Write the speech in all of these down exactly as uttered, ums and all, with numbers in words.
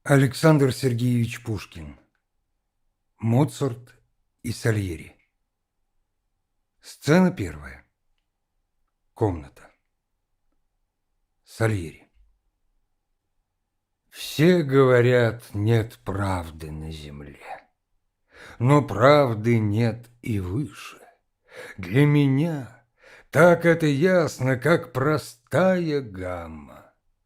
Александр Сергеевич Пушкин. Моцарт и Сальери. Сцена первая. Комната. Сальери. Все говорят, нет правды на земле, но правды нет и выше. Для меня так это ясно, как простая гамма.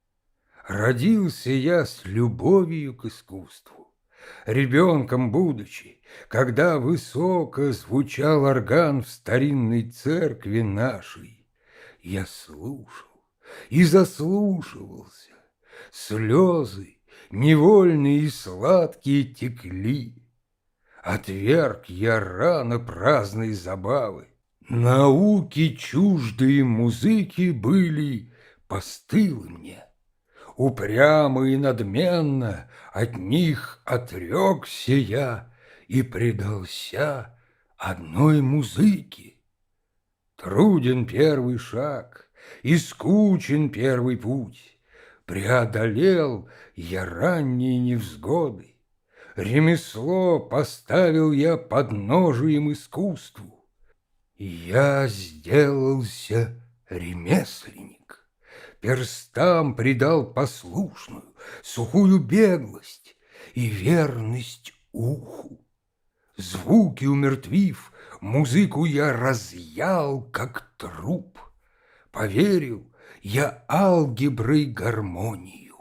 Родился я с любовью к искусству, ребенком будучи, когда высоко звучал орган в старинной церкви нашей. Я слушал и заслушивался, слезы невольные и сладкие текли. Отверг я рано праздной забавы, науки чуждые музыки были постылы мне. Упрямо и надменно от них отрекся я и предался одной музыке. Труден первый шаг и скучен первый путь, преодолел я ранние невзгоды, ремесло поставил я подножием искусству, и я сделался ремесленник. Перстам придал послушную, сухую беглость и верность уху. Звуки умертвив, музыку я разъял, как труп. Поверил я алгеброй гармонию.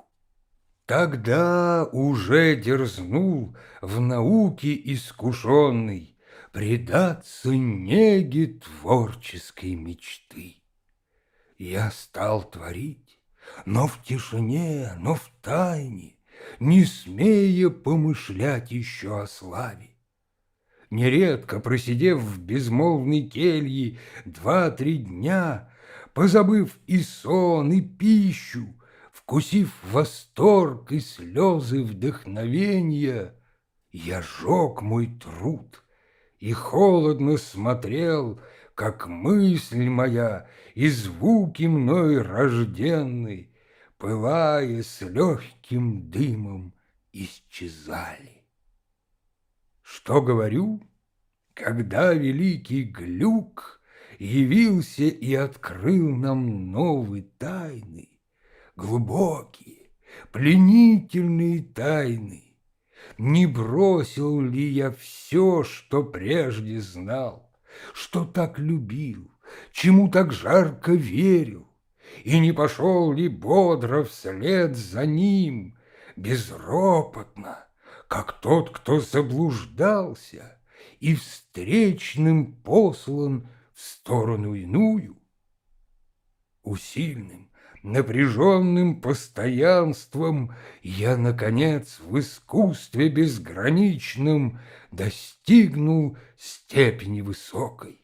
Тогда уже дерзнул в науке искушенный предаться неге творческой мечты. Я стал творить, но в тишине, но в тайне, не смея помышлять еще о славе. Нередко, просидев в безмолвной келье два-три дня, позабыв и сон, и пищу, вкусив восторг и слезы вдохновения, я жег мой труд и холодно смотрел, как мысль моя и звуки мной рожденны, пылая с легким дымом, исчезали. Что говорю, когда великий Глюк явился и открыл нам новые тайны, глубокие, пленительные тайны, не бросил ли я все, что прежде знал, что так любил, чему так жарко верил, и не пошел ли бодро вслед за ним, безропотно, как тот, кто заблуждался и встречным послан в сторону иную? Усильным, напряженным постоянством я, наконец, в искусстве безграничном достигнул степени высокой.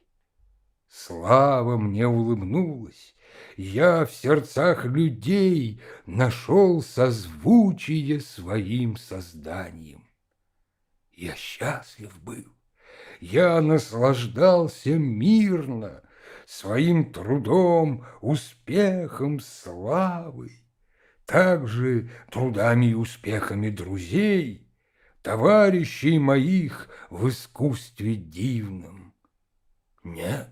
Слава мне улыбнулась, я в сердцах людей нашел созвучие своим созданием. Я счастлив был, я наслаждался мирно своим трудом, успехом, славой, также трудами и успехами друзей, товарищей моих в искусстве дивном. Нет,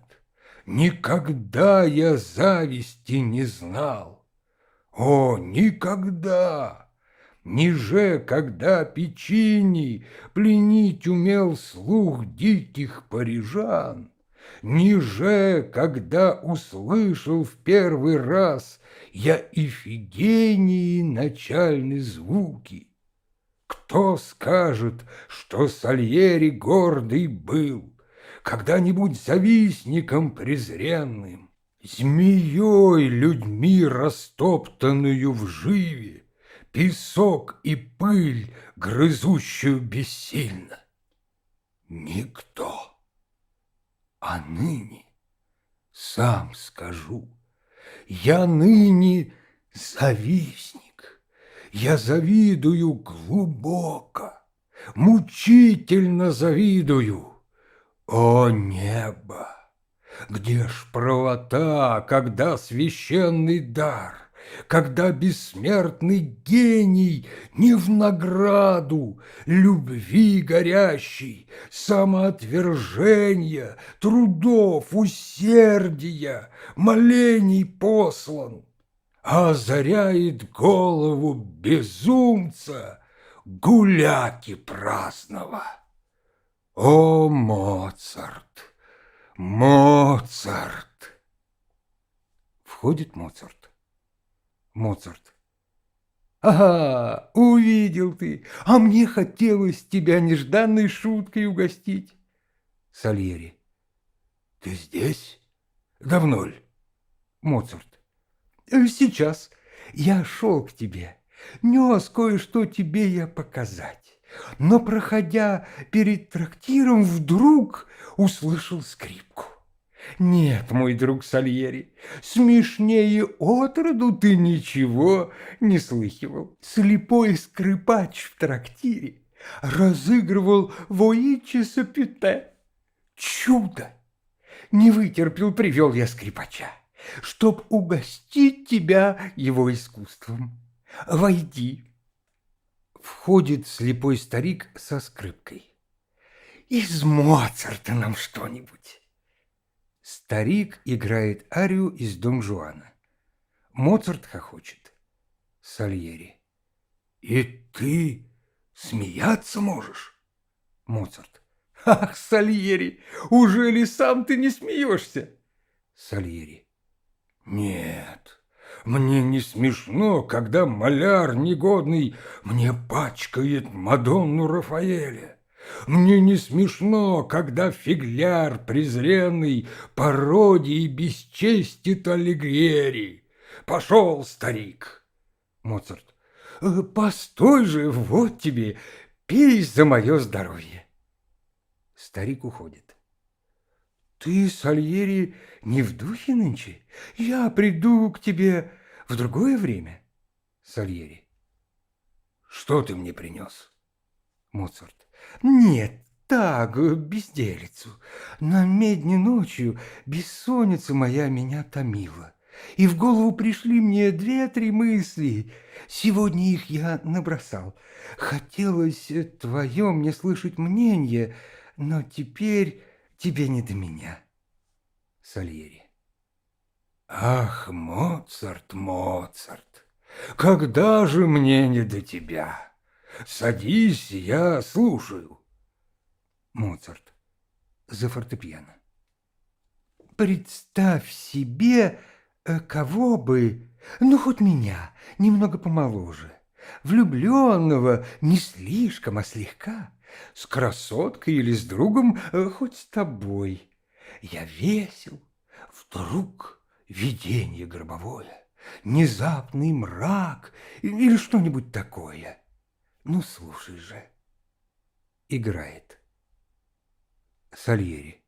никогда я зависти не знал. О, никогда! Ниже, когда печени пленить умел слух диких парижан, ниже, когда услышал в первый раз я Ифигении начальные звуки. Кто скажет, что Сальери гордый был, когда-нибудь завистником презренным, змеей людьми растоптанную в живе, песок и пыль, грызущую бессильно? Никто. А ныне, сам скажу, я ныне завистник. Я завидую глубоко, мучительно завидую. О небо! Где ж правота, когда священный дар когда бессмертный гений не в награду любви горящей, самоотвержения, трудов, усердия, молений послан, а озаряет голову безумца гуляки праздного. О, Моцарт! Моцарт! Входит Моцарт. Моцарт. Ага, увидел ты, а мне хотелось тебя нежданной шуткой угостить. Сальери. Ты здесь? Давно ли? Моцарт. Сейчас. Я шел к тебе. Нес кое-что тебе я показать. Но, проходя перед трактиром, вдруг услышал скрипку. Нет, мой друг Сальери, смешнее отроду ты ничего не слыхивал. Слепой скрипач в трактире разыгрывал воичиса Пюте. Чудо! Не вытерпел, привел я скрипача, чтоб угостить тебя его искусством. Войди. Входит слепой старик со скрипкой. Из Моцарта нам что-нибудь. Старик играет арию из Дон Жуана. Моцарт хохочет. Сальери. И ты смеяться можешь? Моцарт. Ах, Сальери, уже ли сам ты не смеешься? Сальери. Нет, мне не смешно, когда маляр негодный мне пачкает Мадонну Рафаэля. Мне не смешно, когда фигляр презренный пародией бесчестит Аллегриери. Пошел, старик. Моцарт. Постой же, вот тебе, пей за мое здоровье. Старик уходит. Ты, Сальери, не в духе нынче? Я приду к тебе в другое время. Сальери. Что ты мне принес? Моцарт. Нет, так, безделицу. На медне ночью бессонница моя меня томила, и в голову пришли мне две-три мысли. Сегодня их я набросал. Хотелось твое мне слышать мнение, но теперь тебе не до меня. Сальери. Ах, Моцарт, Моцарт, когда же мне не до тебя? Садись, я слушаю. Моцарт. За фортепиано. Представь себе, кого бы, ну хоть меня, немного помоложе, влюбленного, не слишком, а слегка, с красоткой или с другом, хоть с тобой. Я весел, вдруг видение гробовое, внезапный мрак или что-нибудь такое. Ну, слушай же. Играет. Сальери.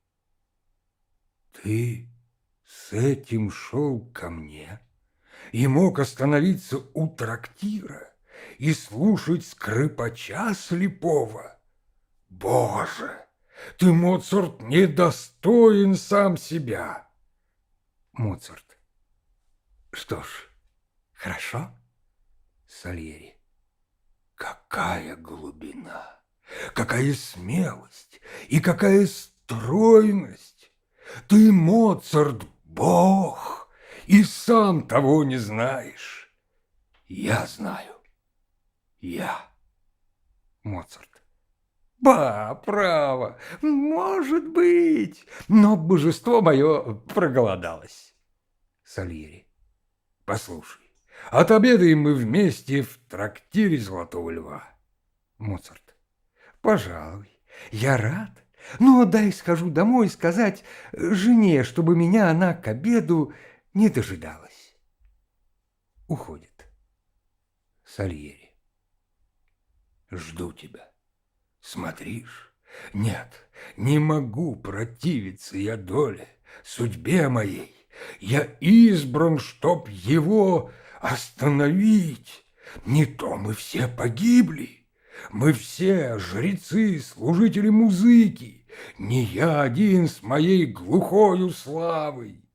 Ты с этим шел ко мне и мог остановиться у трактира и слушать скрипача слепого? Боже, ты, Моцарт, недостоин сам себя. Моцарт. Что ж, хорошо. Сальери. Какая глубина, какая смелость и какая стройность! Ты, Моцарт, бог, и сам того не знаешь. Я знаю. Я. Моцарт. Ба, право, может быть, но божество мое проголодалось. Сальери. Послушай. Отобедаем мы вместе в трактире Золотого Льва. Моцарт. Пожалуй, я рад. Но дай схожу домой сказать жене, чтобы меня она к обеду не дожидалась. Уходит. Сальери. Жду тебя. Смотришь? Нет, не могу противиться я доле, судьбе моей. Я избран, чтоб его остановить. Не то мы все погибли. Мы все жрецы, служители музыки. Не я один с моей глухою славой.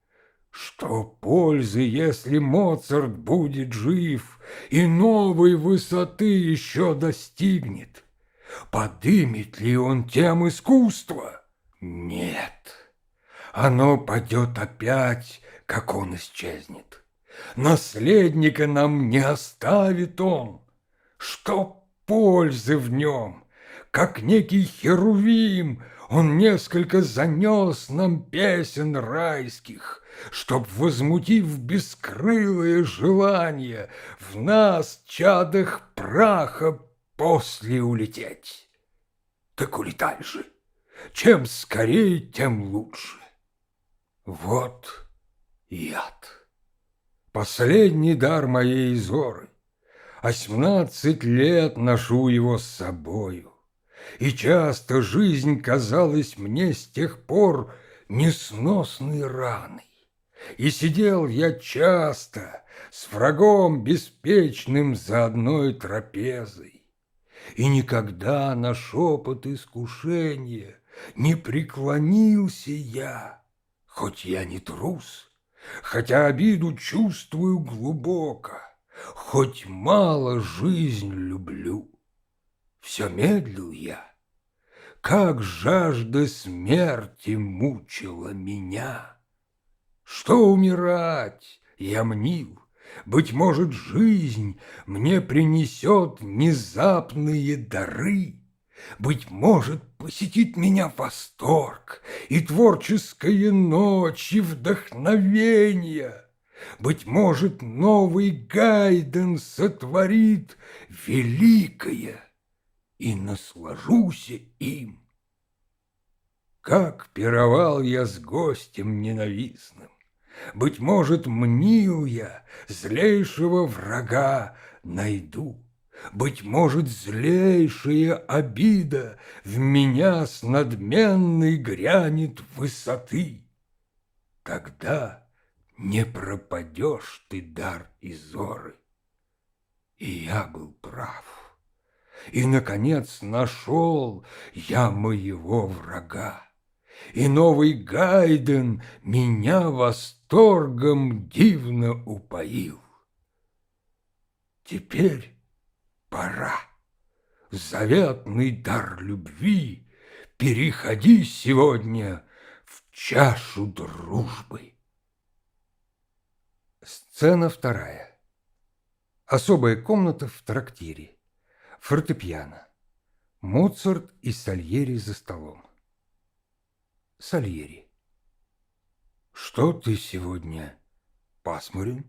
Что пользы, если Моцарт будет жив и новой высоты еще достигнет? Подымет ли он тем искусство? Нет, оно падет опять, как он исчезнет. Наследника нам не оставит он. Что пользы в нем? Как некий херувим, он несколько занес нам песен райских, чтоб, возмутив бескрылое желание, в нас, чадах праха, после улететь. Так улетай же, чем скорее, тем лучше. Вот яд, последний дар моей Изоры. Осьмнадцать лет ношу его с собою, и часто жизнь казалась мне с тех пор несносной раной. И сидел я часто с врагом беспечным за одной трапезой, и никогда на шепот искушения не преклонился я, хоть я не трус, хотя обиду чувствую глубоко, хоть мало жизнь люблю. Все медлил я, как жажда смерти мучила меня. Что умирать, я мнил, быть может, жизнь мне принесет внезапные дары, быть может, посетит меня восторг и творческая ночь, и вдохновение. Быть может, новый Гайден сотворит великое, и наслажусь им. Как пировал я с гостем ненавистным! Быть может, мнил я, злейшего врага найду. Быть может, злейшая обида в меня с надменной грянет высоты. Тогда не пропадешь ты, дар Изоры. И я был прав. И, наконец, нашел я моего врага. И новый Гайден меня восторгом дивно упоил. Теперь пора. Заветный дар любви переходи сегодня в чашу дружбы. Сцена вторая. Особая комната в трактире. Фортепиано. Моцарт и Сальери за столом. Сальери. Что ты сегодня пасмурен?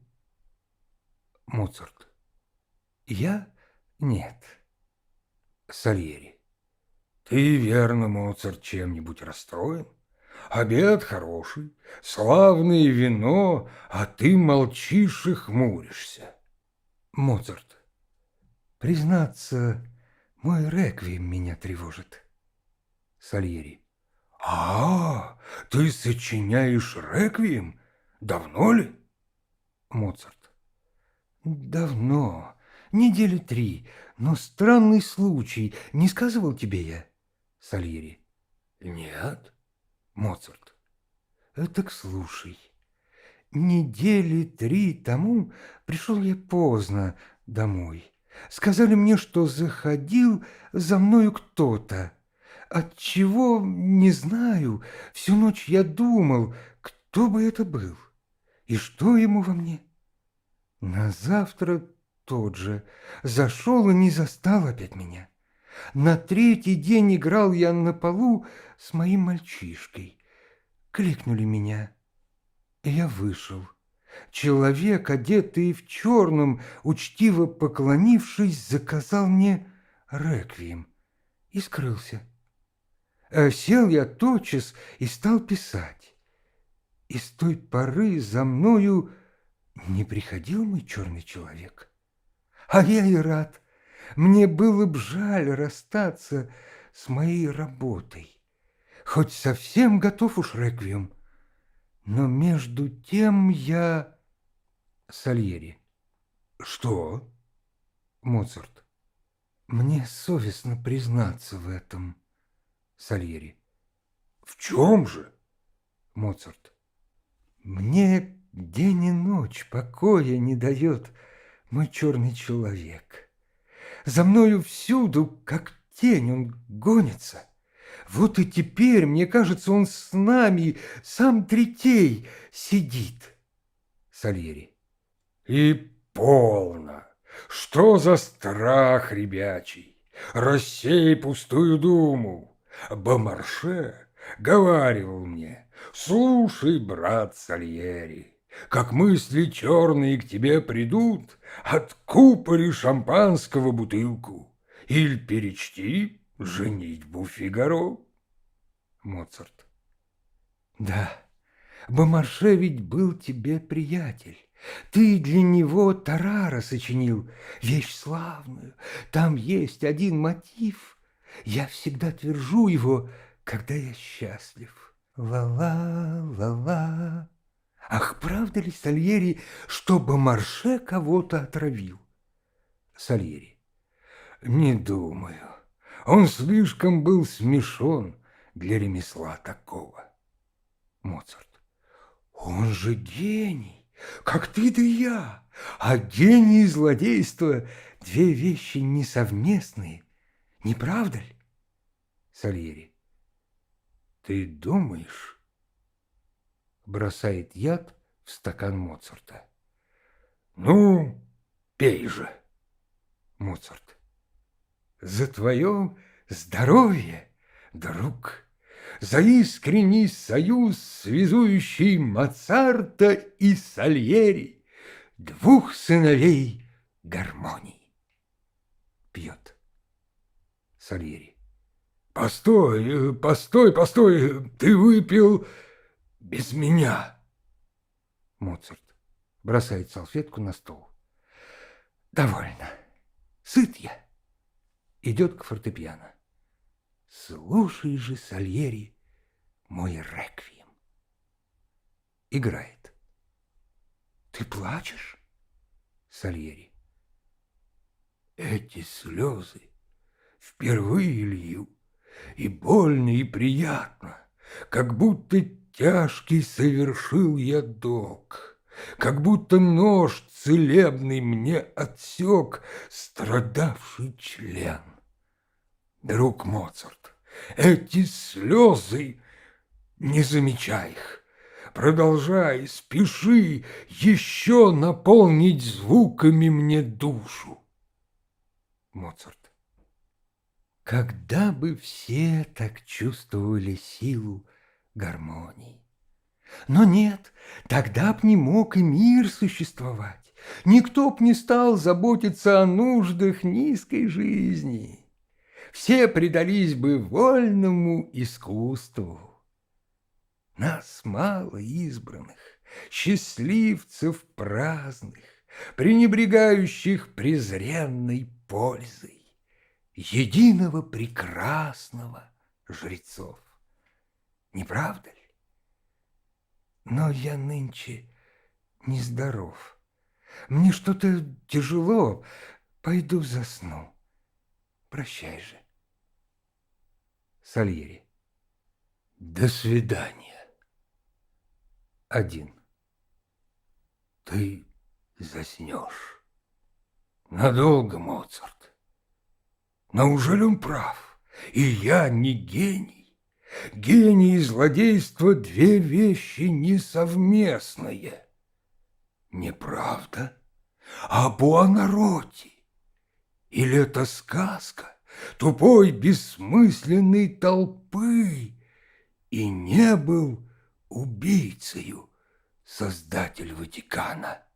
Моцарт. Я? Нет. Сальери. Ты, верно, Моцарт, чем-нибудь расстроен? Обед хороший, славное вино, а ты молчишь и хмуришься. Моцарт. Признаться, мой реквием меня тревожит. Сальери. А, ты сочиняешь реквием? Давно ли? Моцарт. Давно, недели три, но странный случай, не сказывал тебе я? Сальери. Нет. Моцарт. Так слушай. Недели три тому пришел я поздно домой. Сказали мне, что заходил за мною кто-то. Отчего, не знаю, всю ночь я думал, кто бы это был и что ему во мне. На завтра тот же зашел и не застал опять меня. На третий день играл я на полу с моим мальчишкой. Кликнули меня, и я вышел. Человек, одетый в черном, учтиво поклонившись, заказал мне реквием и скрылся. Сел я тотчас и стал писать. И с той поры за мною не приходил мой черный человек. А я и рад. Мне было б жаль расстаться с моей работой. Хоть совсем готов уж реквием. Но между тем я... Сальери. Что? Моцарт. Мне совестно признаться в этом. Сальери. В чем же? Моцарт. Мне день и ночь покоя не дает мой черный человек. За мною всюду, как тень, он гонится. Вот и теперь, мне кажется, он с нами, сам Третей, сидит. Сальери. И полно! Что за страх ребячий? Рассей пустую думу. Бомарше говаривал мне: слушай, брат Сальери, как мысли черные к тебе придут, откупори шампанского бутылку или перечти «Женитьбу Фигаро». Моцарт. Да, Бомарше ведь был тебе приятель. Ты для него тарара сочинил, вещь славную. Там есть один мотив. Я всегда твержу его, когда я счастлив. Ла-ла, ла-ла. Ах, правда ли, Сальери, что Бомарше кого-то отравил? Сальери. Не думаю. Он слишком был смешон для ремесла такого. Моцарт. Он же гений, как ты да я. А гений и злодейство — две вещи несовместные, не правда ли? Сальери. Ты думаешь? Бросает яд в стакан Моцарта. Ну, пей же. Моцарт. За твое здоровье, друг, за искренний союз, связующий Моцарта и Сальери, двух сыновей гармонии. Пьет. Сальери. Постой, постой, постой, ты выпил без меня. Моцарт бросает салфетку на стол. Довольно. Сыт я. Идет к фортепиано. Слушай же, Сальери, мой реквием. Играет. Ты плачешь? Сальери. Эти слезы впервые лью, и больно, и приятно, как будто тяжкий совершил я долг, как будто нож целебный мне отсек страдавший член. Друг Моцарт, эти слезы, не замечай их, продолжай, спеши еще наполнить звуками мне душу. Моцарт. Когда бы все так чувствовали силу гармонии. Но нет, тогда б не мог и мир существовать. Никто б не стал заботиться о нуждах низкой жизни. Все предались бы вольному искусству. Нас мало избранных, счастливцев праздных, пренебрегающих презренной пользой, единого прекрасного жрецов. Не правда ли? Но я нынче нездоров. Мне что-то тяжело. Пойду засну. Прощай же. Сальери. До свидания. Один. Ты заснешь. Надолго, Моцарт. Но ужели он прав? И я не гений. Гений и злодейство — две вещи несовместные. Неправда? А Буонаротти? Или это сказка тупой бессмысленной толпы? И не был убийцею создатель Ватикана?